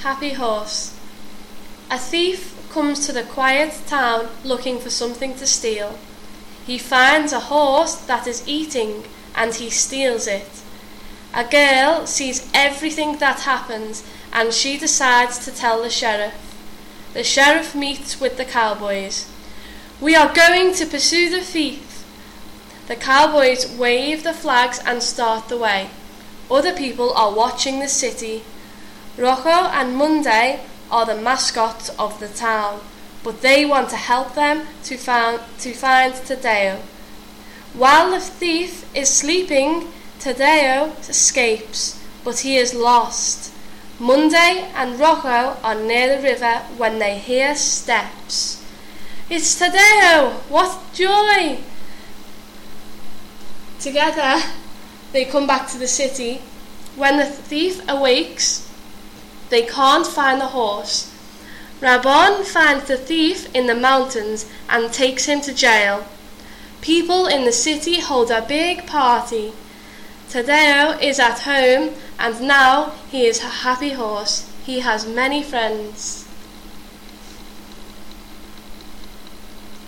happy horse. A thief comes to the quiet town looking for something to steal. He finds a horse that is eating and he steals it. A girl sees everything that happens and she decides to tell the sheriff. The sheriff meets with the cowboys. "We are going to pursue the thief." The cowboys wave the flags and start the way. Other people are watching the city. Rocco and Monday are the mascots of the town, but they want to help them to find Taddeo. While the thief is sleeping, Taddeo escapes, but he is lost. Monday and Rocco are near the river when they hear steps. "It's Taddeo! What joy!" Together, they come back to the city. When the thief awakes, they can't find the horse. Rabon finds the thief in the mountains and takes him to jail. People in the city hold a big party. Taddeo is at home and now he is a happy horse. He has many friends.